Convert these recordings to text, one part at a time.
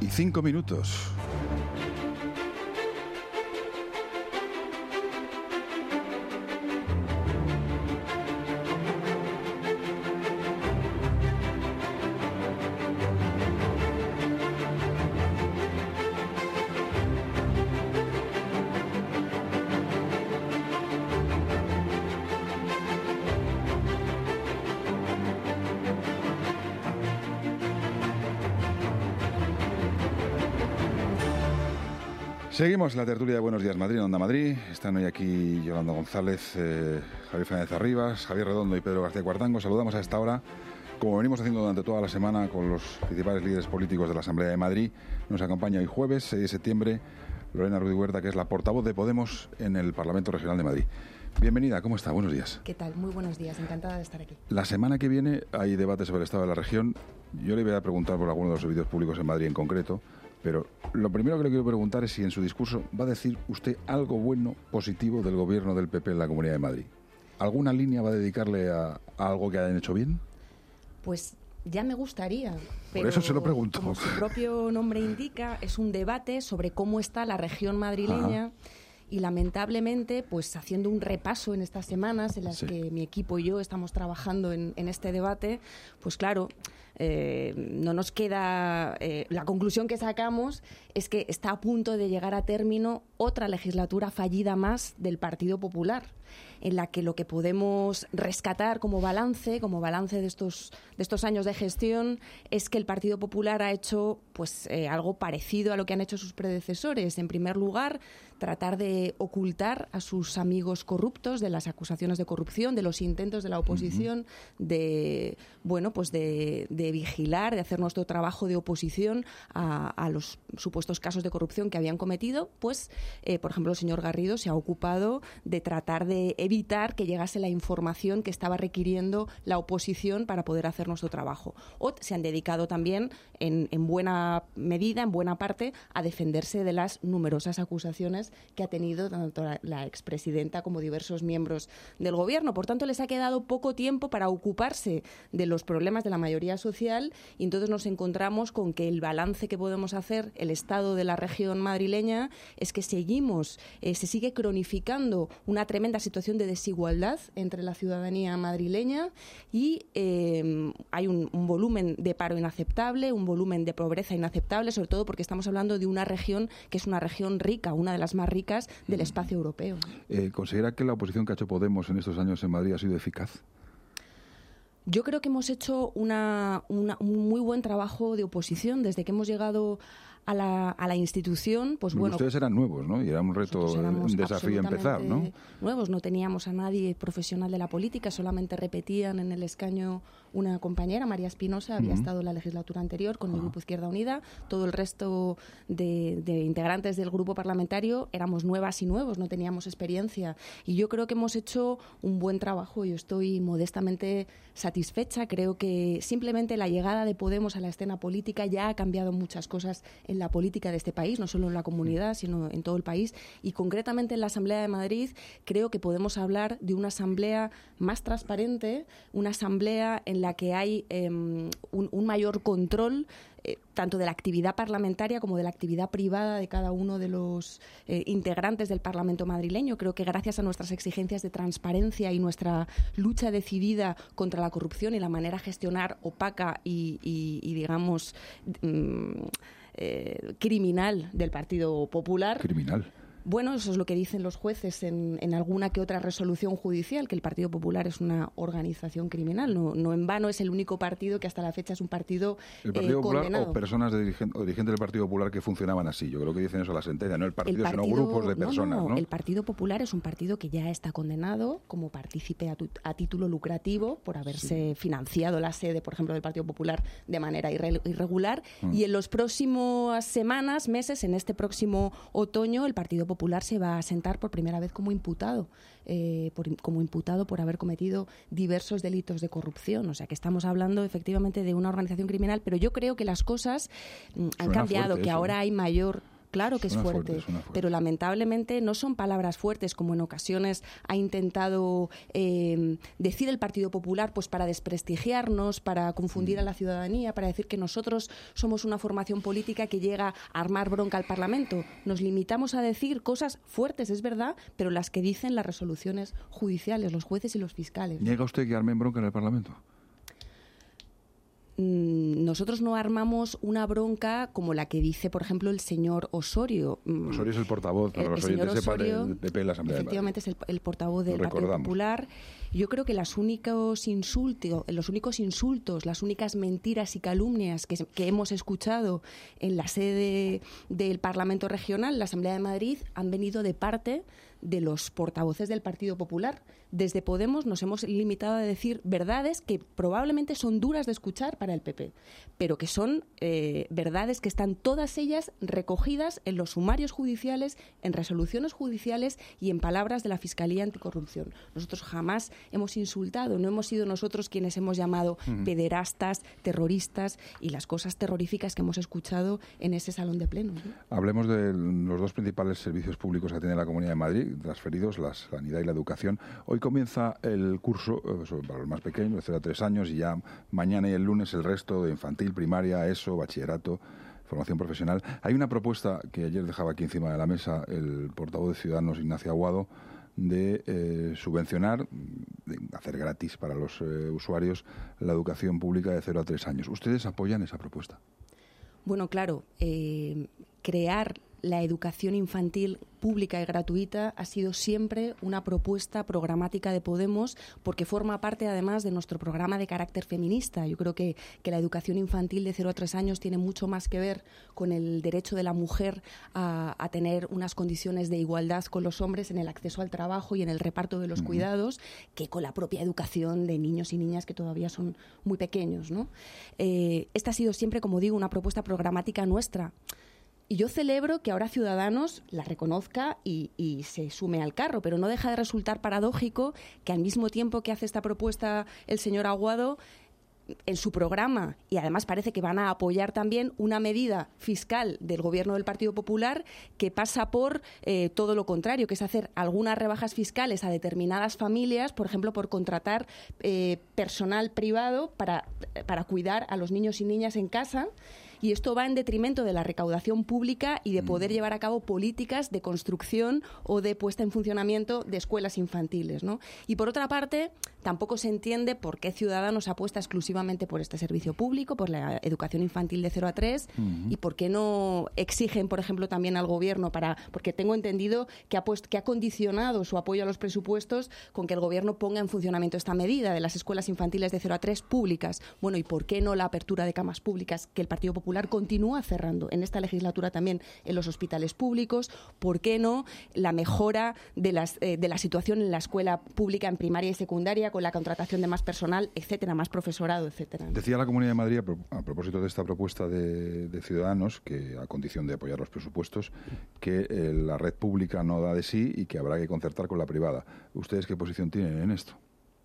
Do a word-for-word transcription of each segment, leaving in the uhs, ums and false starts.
y cinco minutos. Seguimos la tertulia de Buenos Días Madrid, en Onda Madrid. Están hoy aquí Yolanda González, eh, Javier Fernández Arribas, Javier Redondo y Pedro García Cuartango. Saludamos a esta hora, como venimos haciendo durante toda la semana con los principales líderes políticos de la Asamblea de Madrid. Nos acompaña hoy jueves, seis de septiembre, Lorena Ruiz Huerta, que es la portavoz de Podemos en el Parlamento Regional de Madrid. Bienvenida, ¿cómo está? Buenos días. ¿Qué tal? Muy buenos días, encantada de estar aquí. La semana que viene hay debate sobre el estado de la región. Yo le voy a preguntar por algunos de los servicios públicos en Madrid en concreto, pero lo primero que le quiero preguntar es si en su discurso va a decir usted algo bueno, positivo del gobierno del P P en la Comunidad de Madrid. ¿Alguna línea va a dedicarle a, a algo que hayan hecho bien? Pues ya me gustaría. Pero por eso se lo pregunto. Como su propio nombre indica, es un debate sobre cómo está la región madrileña. Ajá. Y lamentablemente, pues haciendo un repaso en estas semanas en las sí. que mi equipo y yo estamos trabajando en, en este debate, pues claro, eh, no nos queda... Eh, la conclusión que sacamos es que está a punto de llegar a término otra legislatura fallida más del Partido Popular, en la que lo que podemos rescatar como balance, como balance de estos, de estos años de gestión, es que el Partido Popular ha hecho pues eh, algo parecido a lo que han hecho sus predecesores. En primer lugar, tratar de ocultar a sus amigos corruptos de las acusaciones de corrupción, de los intentos de la oposición, uh-huh. de bueno, pues de, de vigilar, de hacer nuestro trabajo de oposición a, a los supuestos casos de corrupción que habían cometido. Pues, eh, por ejemplo, el señor Garrido se ha ocupado de tratar de evitar que llegase la información que estaba requiriendo la oposición para poder hacer nuestro trabajo. O se han dedicado también, en, en buena medida, en buena parte, a defenderse de las numerosas acusaciones que ha tenido tanto la, la expresidenta como diversos miembros del gobierno. Por tanto, les ha quedado poco tiempo para ocuparse de los problemas de la mayoría social, y entonces nos encontramos con que el balance que podemos hacer, el estado de la región madrileña, es que seguimos, eh, se sigue cronificando una tremenda situación de desigualdad entre la ciudadanía madrileña y eh, hay un, un volumen de paro inaceptable, un volumen de pobreza inaceptable, sobre todo porque estamos hablando de una región que es una región rica, una de las más ricas del espacio europeo. Eh, ¿Considera que la oposición que ha hecho Podemos en estos años en Madrid ha sido eficaz? Yo creo que hemos hecho una, una, un muy buen trabajo de oposición desde que hemos llegado a la, a la institución. Pues bueno, ustedes eran nuevos, ¿no? Y era un reto, un desafío empezar, ¿no? Nuevos, no teníamos a nadie profesional de la política, solamente repetían en el escaño una compañera, María Espinosa, había uh-huh. estado en la legislatura anterior con uh-huh. el Grupo Izquierda Unida. Todo el resto de, de integrantes del grupo parlamentario éramos nuevas y nuevos, no teníamos experiencia. Y yo creo que hemos hecho un buen trabajo. Yo estoy modestamente satisfecha. Creo que simplemente la llegada de Podemos a la escena política ya ha cambiado muchas cosas en la política de este país, no solo en la comunidad, sino en todo el país. Y concretamente en la Asamblea de Madrid creo que podemos hablar de una asamblea más transparente, una asamblea en la que hay eh, un, un mayor control eh, tanto de la actividad parlamentaria como de la actividad privada de cada uno de los eh, integrantes del Parlamento madrileño. Creo que gracias a nuestras exigencias de transparencia y nuestra lucha decidida contra la corrupción y la manera de gestionar opaca y, y, y digamos, mm, eh, criminal del Partido Popular. Criminal. Bueno, eso es lo que dicen los jueces en, en alguna que otra resolución judicial, que el Partido Popular es una organización criminal. No, no en vano es el único partido que hasta la fecha es un partido ¿El Partido eh, Popular condenado. o personas de dirigentes, o dirigentes del Partido Popular que funcionaban así? Yo creo que dicen eso la sentencia, no el partido, el partido sino grupos de personas, no, no, ¿no? El Partido Popular es un partido que ya está condenado como partícipe a, tu, a título lucrativo por haberse sí. financiado la sede, por ejemplo, del Partido Popular de manera irre, irregular. Mm. Y en las próximas semanas, meses, en este próximo otoño, el Partido Popular se va a sentar por primera vez como imputado, eh, por, como imputado por haber cometido diversos delitos de corrupción. O sea que estamos hablando efectivamente de una organización criminal, pero yo creo que las cosas mm, han cambiado, que eso, ahora ¿no? hay mayor Claro que suena es fuerte, fuerte, fuerte, pero lamentablemente no son palabras fuertes como en ocasiones ha intentado eh, decir el Partido Popular, pues para desprestigiarnos, para confundir a la ciudadanía, para decir que nosotros somos una formación política que llega a armar bronca al Parlamento. Nos limitamos a decir cosas fuertes, es verdad, pero las que dicen las resoluciones judiciales, los jueces y los fiscales. ¿Niega usted que armen bronca en el Parlamento? Nosotros no armamos una bronca como la que dice, por ejemplo, el señor Osorio. Osorio es el portavoz, para el, los el oyentes sepan, Osorio, el P P de la Asamblea de Madrid. Efectivamente es el, el portavoz del Partido Popular. Yo creo que las únicos insultos, los únicos insultos, las únicas mentiras y calumnias que, que hemos escuchado en la sede del Parlamento Regional, la Asamblea de Madrid, han venido de parte de los portavoces del Partido Popular. Desde Podemos nos hemos limitado a decir verdades que probablemente son duras de escuchar para el P P, pero que son eh, verdades que están todas ellas recogidas en los sumarios judiciales, en resoluciones judiciales y en palabras de la Fiscalía Anticorrupción. Nosotros jamás hemos insultado, no hemos sido nosotros quienes hemos llamado uh-huh. pederastas, terroristas y las cosas terroríficas que hemos escuchado en ese salón de plenos, ¿no? Hablemos de los dos principales servicios públicos que tiene la Comunidad de Madrid, transferidos, la sanidad y la educación. Hoy comienza el curso eh, para los más pequeños, de cero a tres años, y ya mañana y el lunes el resto de infantil, primaria, ESO, bachillerato, formación profesional. Hay una propuesta que ayer dejaba aquí encima de la mesa el portavoz de Ciudadanos, Ignacio Aguado, de eh, subvencionar, de hacer gratis para los eh, usuarios la educación pública de cero a tres años. ¿Ustedes apoyan esa propuesta? Bueno, claro, eh, crear la educación infantil pública y gratuita ha sido siempre una propuesta programática de Podemos, porque forma parte además de nuestro programa de carácter feminista. Yo creo que, que la educación infantil de cero a tres años tiene mucho más que ver con el derecho de la mujer a, a tener unas condiciones de igualdad con los hombres en el acceso al trabajo y en el reparto de los uh-huh. cuidados, que con la propia educación de niños y niñas que todavía son muy pequeños, ¿no? Eh, esta ha sido siempre, como digo, una propuesta programática nuestra. Y yo celebro que ahora Ciudadanos la reconozca y, y se sume al carro, pero no deja de resultar paradójico que al mismo tiempo que hace esta propuesta el señor Aguado, en su programa, y además parece que van a apoyar también una medida fiscal del Gobierno del Partido Popular que pasa por eh, todo lo contrario, que es hacer algunas rebajas fiscales a determinadas familias, por ejemplo, por contratar eh, personal privado para, para cuidar a los niños y niñas en casa. Y esto va en detrimento de la recaudación pública y de poder llevar a cabo políticas de construcción o de puesta en funcionamiento de escuelas infantiles, ¿no? Y por otra parte, tampoco se entiende por qué Ciudadanos apuesta exclusivamente por este servicio público, por la educación infantil de cero a tres, uh-huh. y por qué no exigen, por ejemplo, también al Gobierno para, porque tengo entendido que ha puesto, que ha condicionado su apoyo a los presupuestos con que el Gobierno ponga en funcionamiento esta medida de las escuelas infantiles de cero a tres públicas. Bueno, ¿y por qué no la apertura de camas públicas que el Partido Popular continúa cerrando en esta legislatura también en los hospitales públicos? ¿Por qué no la mejora de, las, eh, de la situación en la escuela pública en primaria y secundaria con la contratación de más personal, etcétera, más profesorado, etcétera? Decía la Comunidad de Madrid, a, pro, a propósito de esta propuesta de, de Ciudadanos, que a condición de apoyar los presupuestos, que eh, la red pública no da de sí y que habrá que concertar con la privada. ¿Ustedes qué posición tienen en esto?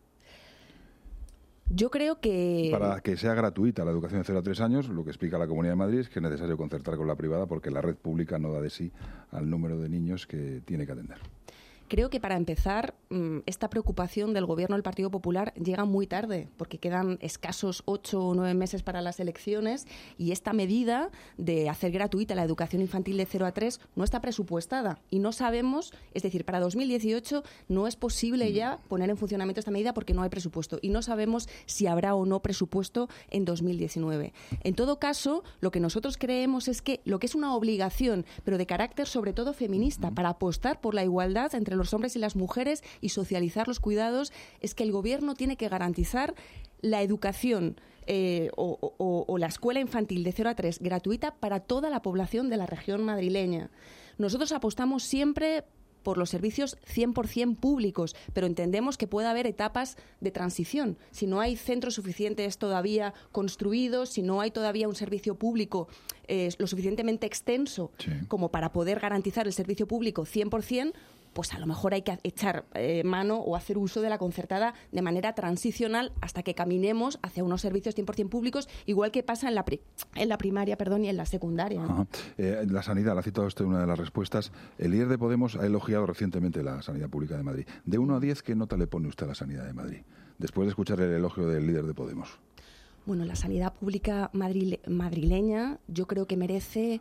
Yo creo que... Para que sea gratuita la educación de cero a tres años, lo que explica la Comunidad de Madrid es que es necesario concertar con la privada porque la red pública no da de sí al número de niños que tiene que atender. Creo que para empezar, esta preocupación del Gobierno del Partido Popular llega muy tarde, porque quedan escasos ocho o nueve meses para las elecciones y esta medida de hacer gratuita la educación infantil de cero a tres no está presupuestada y no sabemos, es decir, para dos mil dieciocho no es posible ya poner en funcionamiento esta medida porque no hay presupuesto y no sabemos si habrá o no presupuesto en dos mil diecinueve. En todo caso, lo que nosotros creemos es que lo que es una obligación, pero de carácter sobre todo feminista, para apostar por la igualdad entre los hombres y las mujeres y socializar los cuidados, es que el Gobierno tiene que garantizar la educación eh, o, o, o la escuela infantil de cero a tres gratuita para toda la población de la región madrileña. Nosotros apostamos siempre por los servicios cien por ciento públicos, pero entendemos que puede haber etapas de transición. Si no hay centros suficientes todavía construidos, si no hay todavía un servicio público eh, lo suficientemente extenso sí. como para poder garantizar el servicio público cien por ciento, pues a lo mejor hay que echar eh, mano o hacer uso de la concertada de manera transicional hasta que caminemos hacia unos servicios cien por ciento públicos, igual que pasa en la, pri en la primaria perdón, y en la secundaria. ¿no? Eh, la sanidad, la ha citado usted en una de las respuestas. El líder de Podemos ha elogiado recientemente la sanidad pública de Madrid. De uno a diez, ¿qué nota le pone usted a la sanidad de Madrid? Después de escuchar el elogio del líder de Podemos. Bueno, la sanidad pública madrile madrileña yo creo que merece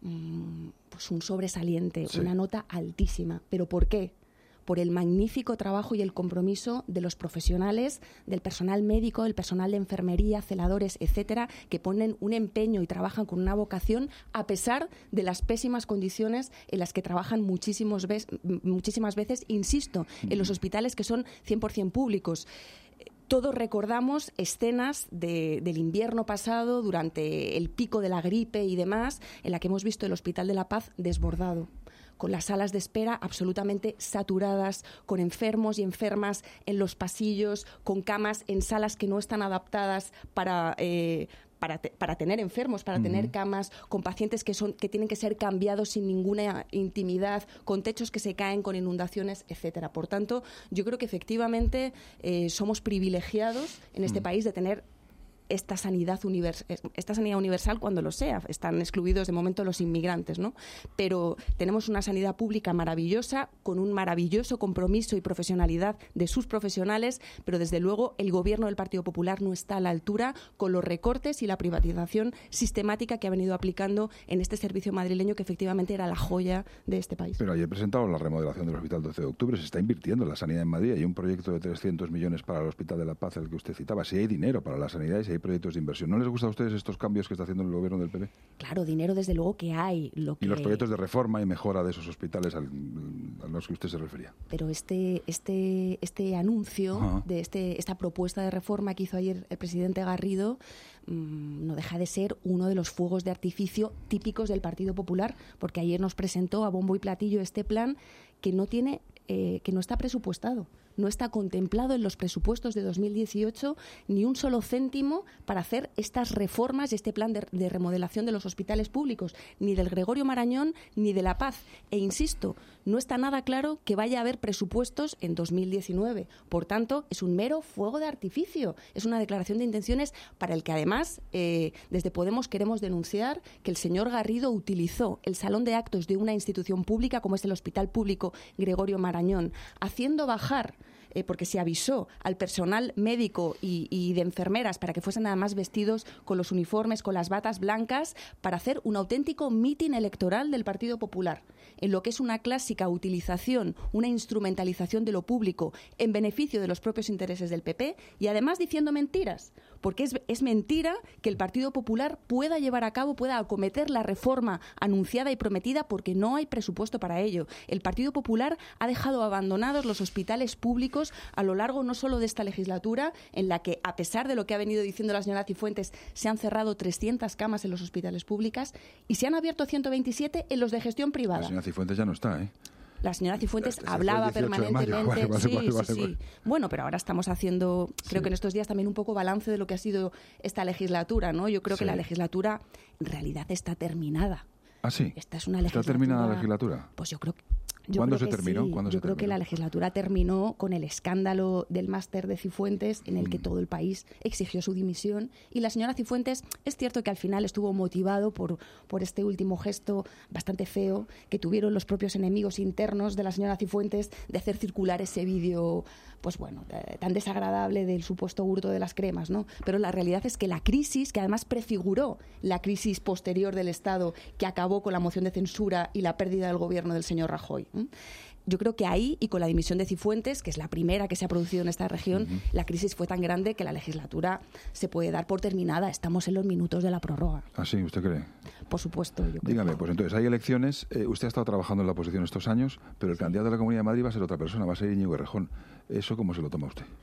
pues un sobresaliente, sí. Una nota altísima. ¿Pero por qué? Por el magnífico trabajo y el compromiso de los profesionales, del personal médico, del personal de enfermería, celadores, etcétera, que ponen un empeño y trabajan con una vocación a pesar de las pésimas condiciones en las que trabajan muchísimos ve muchísimas veces, insisto, en los hospitales que son cien por ciento públicos. Todos recordamos escenas de, del invierno pasado, durante el pico de la gripe y demás, en la que hemos visto el Hospital de la Paz desbordado, con las salas de espera absolutamente saturadas, con enfermos y enfermas en los pasillos, con camas en salas que no están adaptadas para... Eh, Para, te, para tener enfermos, para uh-huh. tener camas, con pacientes que son que tienen que ser cambiados sin ninguna intimidad, con techos que se caen, con inundaciones, etcétera. Por tanto, yo creo que efectivamente eh, somos privilegiados en este uh-huh. país de tener esta sanidad univers esta sanidad universal cuando lo sea. Están excluidos de momento los inmigrantes, ¿no? Pero tenemos una sanidad pública maravillosa, con un maravilloso compromiso y profesionalidad de sus profesionales, pero desde luego el gobierno del Partido Popular no está a la altura con los recortes y la privatización sistemática que ha venido aplicando en este servicio madrileño, que efectivamente era la joya de este país. Pero ayer presentaron la remodelación del Hospital doce de octubre, se está invirtiendo en la sanidad en Madrid, hay un proyecto de trescientos millones para el Hospital de la Paz, el que usted citaba. Si hay dinero para la sanidad y si hay proyectos de inversión. ¿No les gustan a ustedes estos cambios que está haciendo el gobierno del P P? Claro, dinero desde luego que hay. Lo que... Y los proyectos de reforma y mejora de esos hospitales al, a los que usted se refería. Pero este este este anuncio, uh-huh. de este esta propuesta de reforma que hizo ayer el presidente Garrido, mmm, no deja de ser uno de los fuegos de artificio típicos del Partido Popular, porque ayer nos presentó a bombo y platillo este plan que no tiene, eh, que no está presupuestado. No está contemplado en los presupuestos de dos mil dieciocho ni un solo céntimo para hacer estas reformas y este plan de, de remodelación de los hospitales públicos, ni del Gregorio Marañón ni de La Paz. E insisto, no está nada claro que vaya a haber presupuestos en dos mil diecinueve. Por tanto, es un mero fuego de artificio. Es una declaración de intenciones para el que además, eh, desde Podemos queremos denunciar que el señor Garrido utilizó el salón de actos de una institución pública como es el Hospital Público Gregorio Marañón, haciendo bajar Eh, porque se avisó al personal médico y, y de enfermeras para que fuesen además vestidos con los uniformes, con las batas blancas, para hacer un auténtico mitin electoral del Partido Popular, en lo que es una clásica utilización, una instrumentalización de lo público en beneficio de los propios intereses del P P, y además diciendo mentiras, porque es, es mentira que el Partido Popular pueda llevar a cabo, pueda acometer la reforma anunciada y prometida, porque no hay presupuesto para ello. El Partido Popular ha dejado abandonados los hospitales públicos a lo largo no solo de esta legislatura, en la que, a pesar de lo que ha venido diciendo la señora Cifuentes, se han cerrado trescientas camas en los hospitales públicos y se han abierto ciento veintisiete en los de gestión privada. La señora Cifuentes ya no está, ¿eh? La señora Cifuentes hablaba permanentemente. Vale, vale, sí, vale, vale, sí, sí. Vale. Bueno, pero ahora estamos haciendo, creo sí. que en estos días también un poco balance de lo que ha sido esta legislatura, ¿no? Yo creo sí. que la legislatura en realidad está terminada. ¿Ah, sí? Esta es una legislatura. ¿Está terminada la legislatura? Pues yo creo que Yo ¿Cuándo creo se que terminó? Sí. ¿Cuándo Yo se creo terminó? que la legislatura terminó con el escándalo del máster de Cifuentes, en el que todo el país exigió su dimisión. Y la señora Cifuentes, es cierto que al final estuvo motivado por, por este último gesto bastante feo que tuvieron los propios enemigos internos de la señora Cifuentes de hacer circular ese vídeo, pues bueno, tan desagradable del supuesto hurto de las cremas, ¿no? Pero la realidad es que la crisis, que además prefiguró la crisis posterior del Estado, que acabó con la moción de censura y la pérdida del gobierno del señor Rajoy. ¿eh? Yo creo que ahí, y con la dimisión de Cifuentes, que es la primera que se ha producido en esta región, uh-huh. la crisis fue tan grande que la legislatura se puede dar por terminada. Estamos en los minutos de la prórroga. ¿Ah, sí? ¿Usted cree? Por supuesto. Yo creo. Dígame, pues entonces hay elecciones. Eh, usted ha estado trabajando en la oposición estos años, pero el candidato de la Comunidad de Madrid va a ser otra persona, va a ser Íñigo Errejón. ¿Eso cómo se lo toma usted?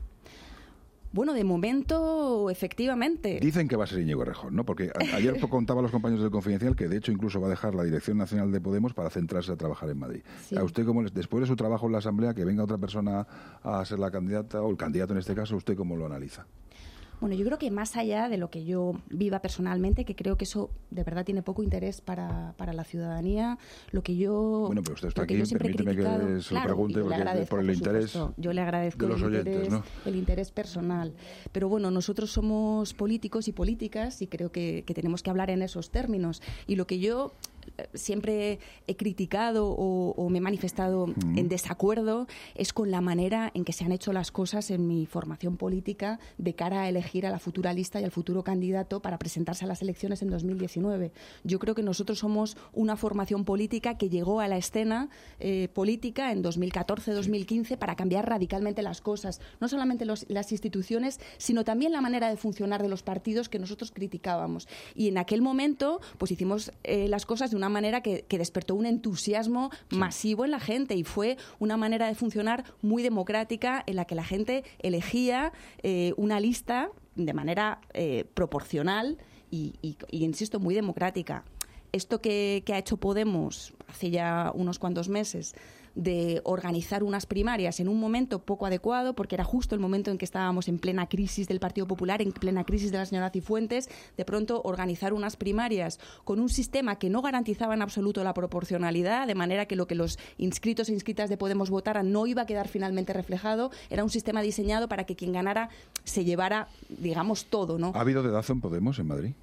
Bueno, de momento, efectivamente. Dicen que va a ser Íñigo Errejón, ¿no? Porque a, ayer contaba a los compañeros del Confidencial que de hecho incluso va a dejar la Dirección Nacional de Podemos para centrarse a trabajar en Madrid. Sí. A usted, como después de su trabajo en la Asamblea, que venga otra persona a ser la candidata, o el candidato en este caso, ¿usted cómo lo analiza? Bueno, yo creo que más allá de lo que yo viva personalmente, que creo que eso de verdad tiene poco interés para, para la ciudadanía, lo que yo... Bueno, pero usted está aquí, permíteme que se lo pregunte claro, porque, agradezco, por el por interés supuesto. Yo le agradezco de los el, oyentes, interés, ¿no? el interés personal. Pero bueno, nosotros somos políticos y políticas y creo que, que tenemos que hablar en esos términos. Y lo que yo siempre he criticado o, o me he manifestado mm. en desacuerdo es con la manera en que se han hecho las cosas en mi formación política de cara a elegir a la futura lista y al futuro candidato para presentarse a las elecciones en dos mil diecinueve. Yo creo que nosotros somos una formación política que llegó a la escena eh, política en dos mil catorce dos mil quince para cambiar radicalmente las cosas, no solamente los, las instituciones, sino también la manera de funcionar de los partidos que nosotros criticábamos. Y en aquel momento pues hicimos eh, las cosas de una manera que, que despertó un entusiasmo sí. masivo en la gente y fue una manera de funcionar muy democrática en la que la gente elegía eh, una lista de manera eh, proporcional y, y, y, insisto, muy democrática. Esto que, que ha hecho Podemos hace ya unos cuantos meses de organizar unas primarias en un momento poco adecuado, porque era justo el momento en que estábamos en plena crisis del Partido Popular, en plena crisis de la señora Cifuentes, de pronto organizar unas primarias con un sistema que no garantizaba en absoluto la proporcionalidad, de manera que lo que los inscritos e inscritas de Podemos votaran no iba a quedar finalmente reflejado. Era un sistema diseñado para que quien ganara se llevara, digamos, todo, ¿no? ¿Ha habido dedazo en Podemos en Madrid?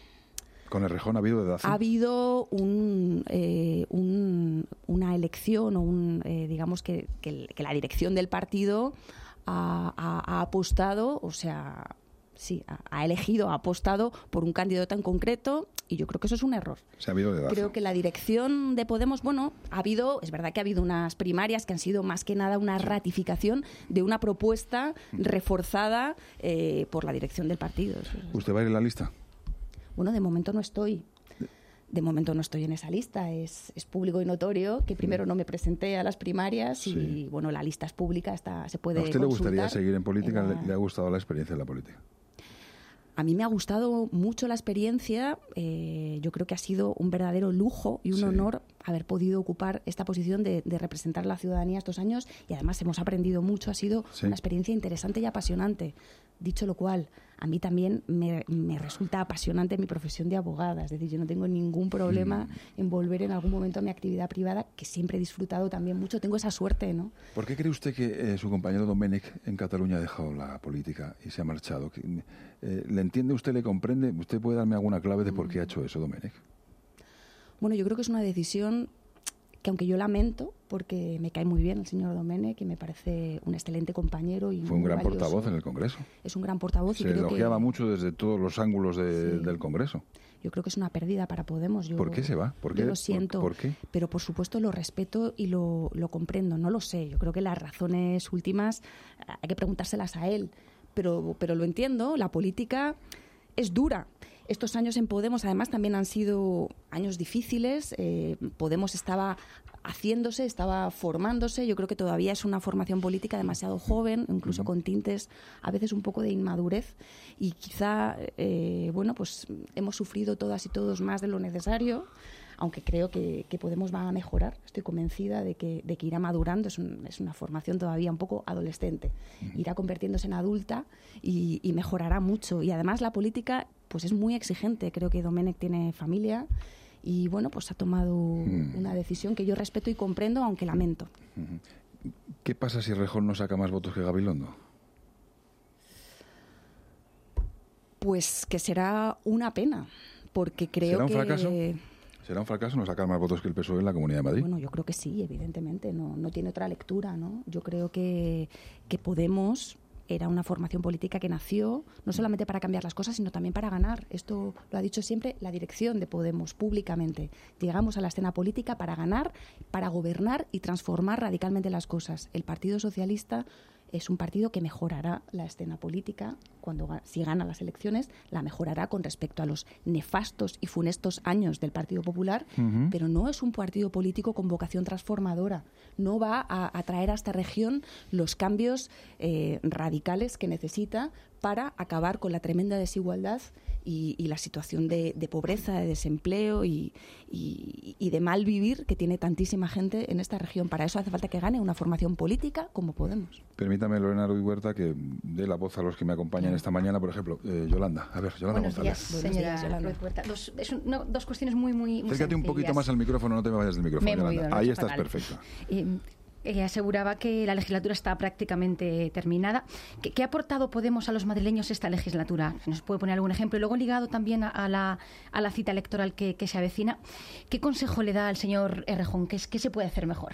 ¿Con Errejón ha habido dedazo? Ha habido un, eh, un, una elección o un, eh, digamos que, que, que la dirección del partido ha, ha, ha apostado, o sea, sí, ha, ha elegido, ha apostado por un candidato en concreto y yo creo que eso es un error. Se ha habido dedazo. Creo que la dirección de Podemos, bueno, ha habido, es verdad que ha habido unas primarias que han sido más que nada una sí. ratificación de una propuesta reforzada eh, por la dirección del partido. ¿Usted va a ir en la lista? Bueno, de momento no estoy. De momento no estoy en esa lista. Es, es público y notorio que primero no me presenté a las primarias sí. y, bueno, la lista es pública, está, se puede ¿A usted le gustaría seguir en política? En la... ¿Le, ¿Le ha gustado la experiencia de la política? A mí me ha gustado mucho la experiencia. Eh, yo creo que ha sido un verdadero lujo y un sí. honor haber podido ocupar esta posición de, de representar a la ciudadanía estos años y además hemos aprendido mucho. Ha sido sí. una experiencia interesante y apasionante. Dicho lo cual, a mí también me, me resulta apasionante mi profesión de abogada. Es decir, yo no tengo ningún problema mm. en volver en algún momento a mi actividad privada, que siempre he disfrutado también mucho. Tengo esa suerte, ¿no? ¿Por qué cree usted que eh, su compañero Domènech en Cataluña ha dejado la política y se ha marchado? Eh, ¿Le entiende usted, le comprende? ¿Usted puede darme alguna clave de por qué ha hecho eso, Domènech? Bueno, yo creo que es una decisión que, aunque yo lamento, porque me cae muy bien el señor Domènech, que me parece un excelente compañero y fue un gran valioso. portavoz en el Congreso. Es un gran portavoz. Se y creo elogiaba que... mucho desde todos los ángulos de, sí. del Congreso. Yo creo que es una pérdida para Podemos. Yo, ¿Por qué se va? ¿Por qué? Yo lo siento, ¿Por, por qué? Pero por supuesto lo respeto y lo, lo comprendo. No lo sé. Yo creo que las razones últimas hay que preguntárselas a él. Pero, pero lo entiendo. La política es dura. Estos años en Podemos, además, también han sido años difíciles. Eh, Podemos estaba haciéndose, estaba formándose. Yo creo que todavía es una formación política demasiado joven, incluso uh-huh. con tintes a veces un poco de inmadurez. Y quizá, eh, bueno, pues hemos sufrido todas y todos más de lo necesario, aunque creo que, que Podemos va a mejorar. Estoy convencida de que, de que irá madurando. Es, un, es una formación todavía un poco adolescente. Uh-huh. Irá convirtiéndose en adulta y, y mejorará mucho. Y además la política pues es muy exigente. Creo que Domènech tiene familia y, bueno, pues ha tomado uh-huh. una decisión que yo respeto y comprendo, aunque lamento. Uh-huh. ¿Qué pasa si Errejón no saca más votos que Gabilondo? Pues que será una pena, porque creo ¿Será un que... fracaso? ¿Será un fracaso no sacar más votos que el P S O E en la Comunidad de Madrid? Bueno, yo creo que sí, evidentemente. No, no tiene otra lectura, ¿no? Yo creo que, que Podemos era una formación política que nació no solamente para cambiar las cosas, sino también para ganar. Esto lo ha dicho siempre la dirección de Podemos, públicamente. Llegamos a la escena política para ganar, para gobernar y transformar radicalmente las cosas. El Partido Socialista es un partido que mejorará la escena política cuando, si gana las elecciones, la mejorará con respecto a los nefastos y funestos años del Partido Popular, uh-huh. pero no es un partido político con vocación transformadora. No va a, a traer a esta región los cambios eh, radicales que necesita para acabar con la tremenda desigualdad y, y la situación de, de pobreza, de desempleo y, y, y de mal vivir que tiene tantísima gente en esta región. Para eso hace falta que gane una formación política como Podemos. Permítame, Lorena Ruiz Huerta, que dé la voz a los que me acompañan esta mañana. Por ejemplo, eh, Yolanda. A ver, Yolanda Buenos González. días, señora Yolanda. Ruiz Huerta. Dos, es un, no, dos cuestiones muy, muy, muy Acércate un poquito más al micrófono, no te me vayas del micrófono, me he Yolanda. movido, no Ahí está estás, fatal. perfecto. Eh, Eh, aseguraba que la legislatura está prácticamente terminada. ¿Qué, ¿Qué ha aportado Podemos a los madrileños esta legislatura? ¿Nos puede poner algún ejemplo? Y luego, ligado también a, a, la, a la cita electoral que, que se avecina, ¿qué consejo le da al señor Errejón? ¿Qué, qué se puede hacer mejor?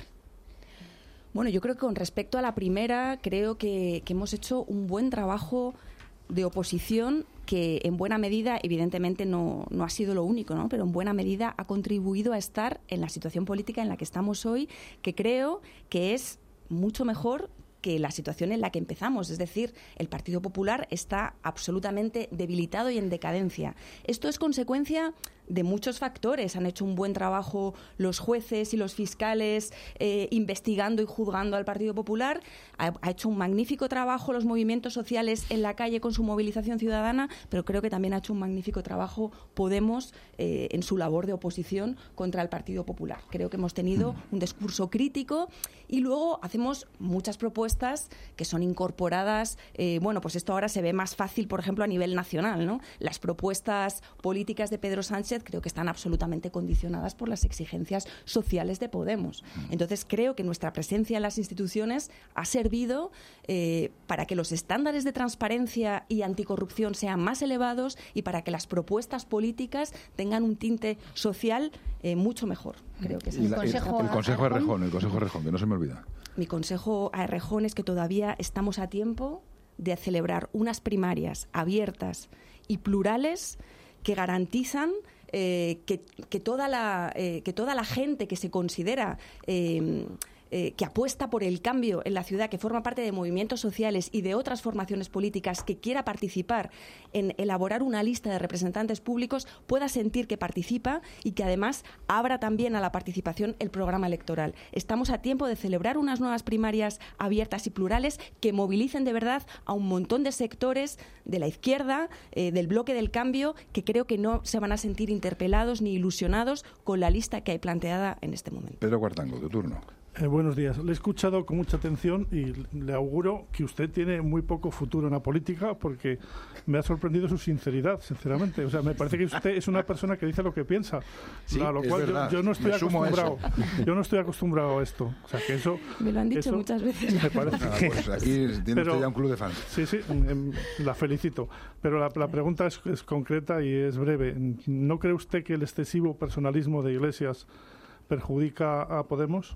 Bueno, yo creo que con respecto a la primera, creo que, que hemos hecho un buen trabajo de oposición que en buena medida, evidentemente no, no ha sido lo único, ¿no? Pero en buena medida ha contribuido a estar en la situación política en la que estamos hoy, que creo que es mucho mejor que la situación en la que empezamos. Es decir, el Partido Popular está absolutamente debilitado y en decadencia. Esto es consecuencia de muchos factores. Han hecho un buen trabajo los jueces y los fiscales eh, investigando y juzgando al Partido Popular. Ha, ha hecho un magnífico trabajo los movimientos sociales en la calle con su movilización ciudadana, pero creo que también ha hecho un magnífico trabajo Podemos eh, en su labor de oposición contra el Partido Popular. Creo que hemos tenido un discurso crítico y luego hacemos muchas propuestas que son incorporadas. Eh, bueno, pues esto ahora se ve más fácil, por ejemplo, a nivel nacional, ¿no? Las propuestas políticas de Pedro Sánchez creo que están absolutamente condicionadas por las exigencias sociales de Podemos. Entonces, creo que nuestra presencia en las instituciones ha servido eh, para que los estándares de transparencia y anticorrupción sean más elevados y para que las propuestas políticas tengan un tinte social eh, mucho mejor. Creo que es Y el la- el, consejo. el consejo de Rejón, el consejo de Rejón, que no se me olvida. Mi consejo a Errejón es que todavía estamos a tiempo de celebrar unas primarias abiertas y plurales que garantizan eh, que, que, toda la, eh, que toda la gente que se considera eh, eh, que apuesta por el cambio en la ciudad, que forma parte de movimientos sociales y de otras formaciones políticas, que quiera participar en elaborar una lista de representantes públicos, pueda sentir que participa y que además abra también a la participación el programa electoral. Estamos a tiempo de celebrar unas nuevas primarias abiertas y plurales que movilicen de verdad a un montón de sectores de la izquierda, eh, del bloque del cambio, que creo que no se van a sentir interpelados ni ilusionados con la lista que hay planteada en este momento. Pedro Cuartango, tu turno. Eh, buenos días. Le he escuchado con mucha atención y le auguro que usted tiene muy poco futuro en la política porque me ha sorprendido su sinceridad, sinceramente. O sea, me parece que usted es una persona que dice lo que piensa, Sí, a lo es cual verdad. yo, yo no estoy Me sumo a eso. acostumbrado. Yo no estoy acostumbrado a esto. O sea, que eso Me lo han dicho eso muchas veces. me parece Nada, que- pues aquí tiene Pero- usted ya un club de fans. Sí, sí, em, la felicito. Pero la, la pregunta es, es concreta y es breve. ¿No cree usted que el excesivo personalismo de Iglesias perjudica a Podemos?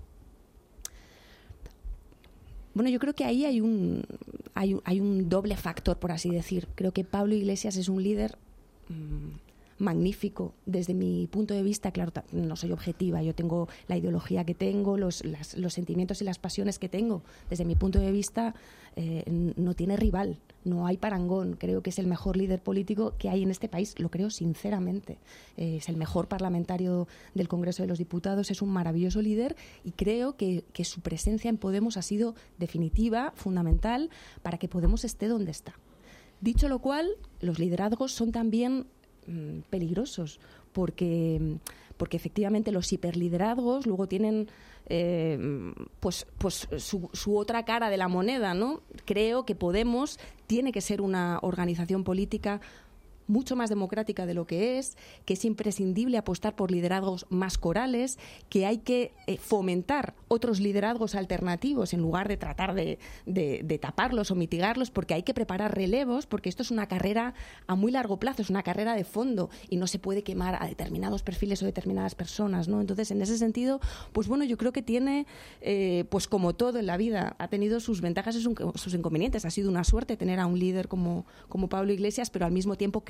Bueno, yo creo que ahí hay un, hay, un- hay un doble factor, por así decir. Creo que Pablo Iglesias es un líder mmm, magnífico. Desde mi punto de vista, claro, ta- no soy objetiva. Yo tengo la ideología que tengo, los, las- los sentimientos y las pasiones que tengo. Desde mi punto de vista, eh, n- no tiene rival, no hay parangón. Creo que es el mejor líder político que hay en este país. Lo creo sinceramente. Eh, es el mejor parlamentario del Congreso de los Diputados, es un maravilloso líder y creo que, que su presencia en Podemos ha sido definitiva, fundamental, para que Podemos esté donde está. Dicho lo cual, los liderazgos son también mm, peligrosos porque, porque efectivamente los hiperliderazgos luego tienen eh, pues, pues su, su otra cara de la moneda, ¿no? Creo que Podemos tiene que ser una organización política mucho más democrática de lo que es, que es imprescindible apostar por liderazgos más corales, que hay que eh, fomentar otros liderazgos alternativos en lugar de tratar de, de, de taparlos o mitigarlos, porque hay que preparar relevos, porque esto es una carrera a muy largo plazo, es una carrera de fondo y no se puede quemar a determinados perfiles o determinadas personas, ¿no? Entonces, en ese sentido, pues bueno, yo creo que tiene, eh, pues como todo en la vida, ha tenido sus ventajas y sus inconvenientes. Ha sido una suerte tener a un líder como, como Pablo Iglesias, pero al mismo tiempo creo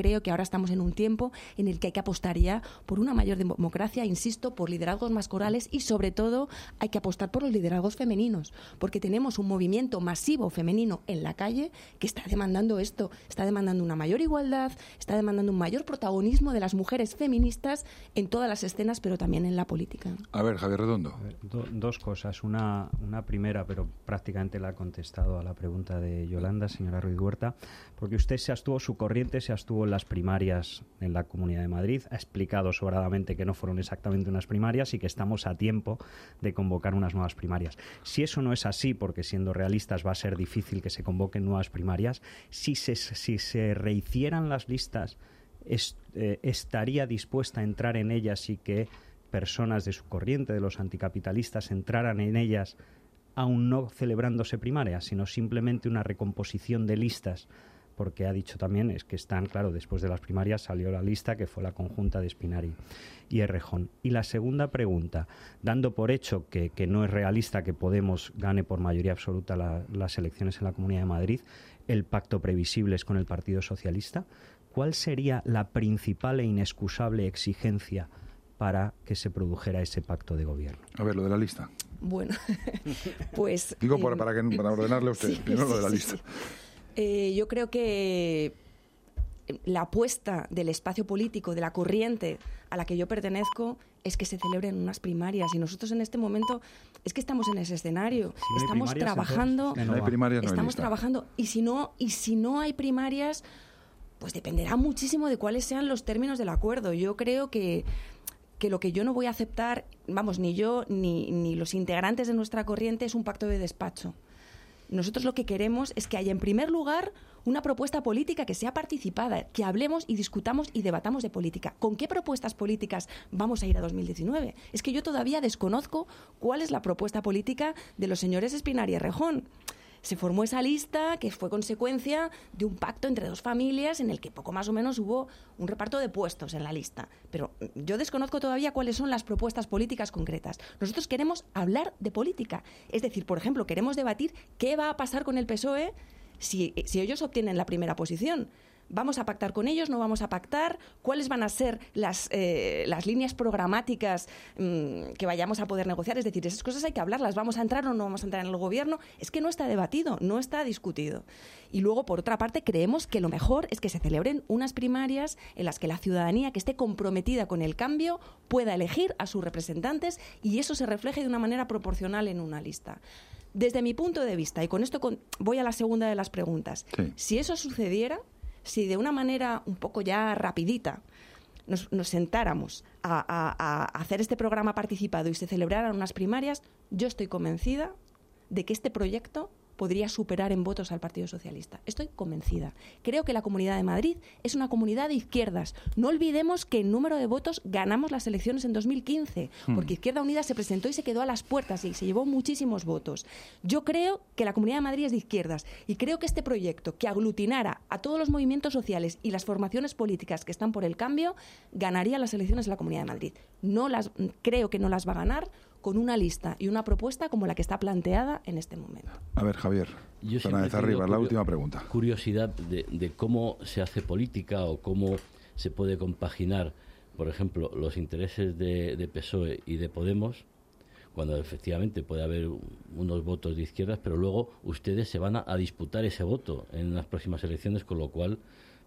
creo que ahora estamos en un tiempo en el que hay que apostar ya por una mayor democracia, insisto, por liderazgos más corales y sobre todo hay que apostar por los liderazgos femeninos, porque tenemos un movimiento masivo femenino en la calle que está demandando esto, está demandando una mayor igualdad, está demandando un mayor protagonismo de las mujeres feministas en todas las escenas, pero también en la política. A ver, Javier Redondo. A ver, do, dos cosas. Una, una primera, pero prácticamente la ha contestado a la pregunta de Yolanda, señora Ruiz Huerta, porque usted se abstuvo, su corriente se abstuvo en las primarias en la Comunidad de Madrid, ha explicado sobradamente que no fueron exactamente unas primarias y que estamos a tiempo de convocar unas nuevas primarias. Si eso no es así, porque siendo realistas va a ser difícil que se convoquen nuevas primarias, si se, si se rehicieran las listas, est, eh, estaría dispuesta a entrar en ellas y que personas de su corriente, de los anticapitalistas, entraran en ellas, aún no celebrándose primarias, sino simplemente una recomposición de listas, porque ha dicho también, es que están, claro, después de las primarias salió la lista que fue la conjunta de Espinari y Errejón. Y la segunda pregunta, dando por hecho que, que no es realista que Podemos gane por mayoría absoluta la, las elecciones en la Comunidad de Madrid, el pacto previsible es con el Partido Socialista, ¿cuál sería la principal e inexcusable exigencia para que se produjera ese pacto de gobierno? A ver, lo de la lista. Bueno, pues... Digo, eh, para, para, que, para ordenarle a usted, sí, primero sí, lo de la sí, lista. Sí. Eh, yo creo que la apuesta del espacio político, de la corriente a la que yo pertenezco, es que se celebren unas primarias. Y nosotros en este momento es que estamos en ese escenario. Si no estamos trabajando... Si no hay primarias, no hay estamos lista. trabajando. Y si no, y si no hay primarias, pues dependerá muchísimo de cuáles sean los términos del acuerdo. Yo creo que... que lo que yo no voy a aceptar, vamos, ni yo ni, ni los integrantes de nuestra corriente, es un pacto de despacho. Nosotros lo que queremos es que haya, en primer lugar, una propuesta política que sea participada, que hablemos y discutamos y debatamos de política. ¿Con qué propuestas políticas vamos a ir a dos mil diecinueve? Es que yo todavía desconozco cuál es la propuesta política de los señores Espinari y Errejón. Se formó esa lista que fue consecuencia de un pacto entre dos familias en el que poco más o menos hubo un reparto de puestos en la lista. Pero yo desconozco todavía cuáles son las propuestas políticas concretas. Nosotros queremos hablar de política. Es decir, por ejemplo, queremos debatir qué va a pasar con el P S O E si, si ellos obtienen la primera posición. ¿Vamos a pactar con ellos? ¿No vamos a pactar? ¿Cuáles van a ser las, eh, las líneas programáticas mmm, que vayamos a poder negociar? Es decir, esas cosas hay que hablarlas. ¿Vamos a entrar o no vamos a entrar en el gobierno? Es que no está debatido, no está discutido. Y luego, por otra parte, creemos que lo mejor es que se celebren unas primarias en las que la ciudadanía que esté comprometida con el cambio pueda elegir a sus representantes y eso se refleje de una manera proporcional en una lista. Desde mi punto de vista, y con esto con, voy a la segunda de las preguntas, sí. Si eso sucediera, si de una manera un poco ya rapidita nos, nos sentáramos a, a, a hacer este programa participado y se celebraran unas primarias, yo estoy convencida de que este proyecto podría superar en votos al Partido Socialista. Estoy convencida. Creo que la Comunidad de Madrid es una comunidad de izquierdas. No olvidemos que en número de votos ganamos las elecciones en dos mil quince, porque Izquierda Unida se presentó y se quedó a las puertas y se llevó muchísimos votos. Yo creo que la Comunidad de Madrid es de izquierdas y creo que este proyecto, que aglutinara a todos los movimientos sociales y las formaciones políticas que están por el cambio, ganaría las elecciones en la Comunidad de Madrid. No las, creo que no las va a ganar con una lista y una propuesta como la que está planteada en este momento. A ver, Javier, yo Fernández Arribas, la última pregunta. Curiosidad de, de cómo se hace política o cómo se puede compaginar, por ejemplo, los intereses de, de P S O E y de Podemos, cuando efectivamente puede haber unos votos de izquierdas, pero luego ustedes se van a, a disputar ese voto en las próximas elecciones, con lo cual...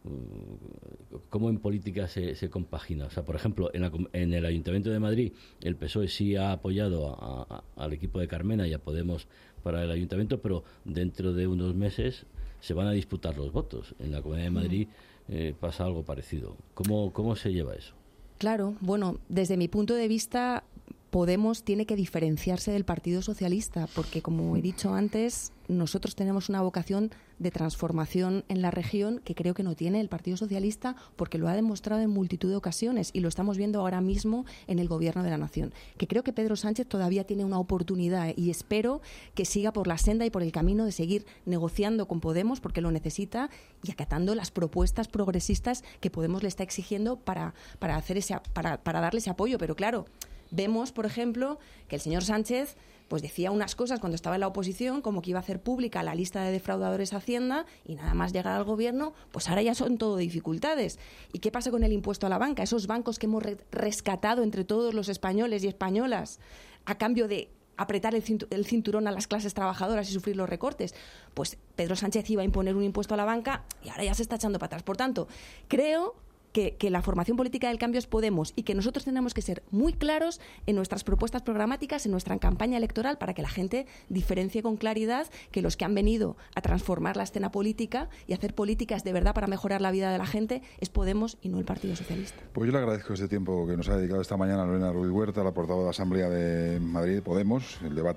¿Cómo en política se, se compagina? O sea, por ejemplo, en, la, en el Ayuntamiento de Madrid el P S O E sí ha apoyado a, a, al equipo de Carmena y a Podemos para el Ayuntamiento, pero dentro de unos meses se van a disputar los votos. En la Comunidad de Madrid eh, pasa algo parecido. ¿Cómo, cómo se lleva eso? Claro, bueno, desde mi punto de vista, Podemos tiene que diferenciarse del Partido Socialista, porque, como he dicho antes, nosotros tenemos una vocación de transformación en la región que creo que no tiene el Partido Socialista, porque lo ha demostrado en multitud de ocasiones y lo estamos viendo ahora mismo en el Gobierno de la Nación. Que creo que Pedro Sánchez todavía tiene una oportunidad y espero que siga por la senda y por el camino de seguir negociando con Podemos, porque lo necesita, y acatando las propuestas progresistas que Podemos le está exigiendo para, para, hacer ese, para, para darle ese apoyo. Pero claro, vemos, por ejemplo, que el señor Sánchez pues decía unas cosas cuando estaba en la oposición, como que iba a hacer pública la lista de defraudadores Hacienda, y nada más llegar al gobierno, pues ahora ya son todo dificultades. ¿Y qué pasa con el impuesto a la banca? Esos bancos que hemos re- rescatado entre todos los españoles y españolas a cambio de apretar el, cintu- el cinturón a las clases trabajadoras y sufrir los recortes. Pues Pedro Sánchez iba a imponer un impuesto a la banca y ahora ya se está echando para atrás. Por tanto, creo Que, que la formación política del cambio es Podemos y que nosotros tenemos que ser muy claros en nuestras propuestas programáticas, en nuestra campaña electoral, para que la gente diferencie con claridad que los que han venido a transformar la escena política y hacer políticas de verdad para mejorar la vida de la gente es Podemos y no el Partido Socialista. Pues yo le agradezco este tiempo que nos ha dedicado esta mañana Lorena Ruiz Huerta, la portavoz de la Asamblea de Madrid, Podemos. El debate